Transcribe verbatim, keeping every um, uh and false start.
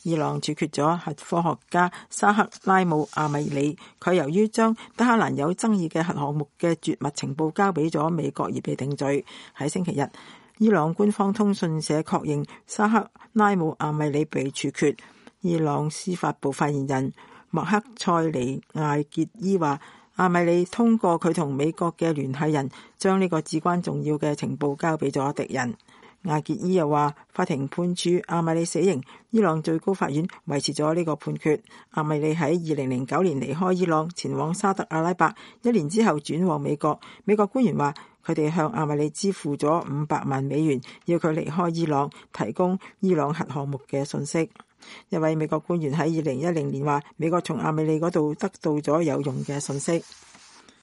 伊朗處決咗核科學家沙克拉姆阿米里，佢由於將德黑蘭有爭議嘅核項目嘅絕密情報交俾咗美國而被定罪。喺星期日，伊朗官方通訊社確認沙克拉姆阿米里被處決。伊朗司法部發言人莫克塞尼艾傑伊話，阿米里通過佢同美國嘅聯繫人，將呢個至關重要嘅情報交俾咗敵人。艾傑伊又話，法庭判處阿米里死刑，伊朗最高法院維持咗呢個判決。阿米里喺二零零九年離開伊朗，前往沙特阿拉伯，一年之後轉往美國。美國官員話，佢哋向阿米里支付咗五百萬美元，要佢離開伊朗，提供伊朗核項目嘅信息。一位美國官員喺二零一零年話，美國從阿米里嗰度得到咗有用嘅信息。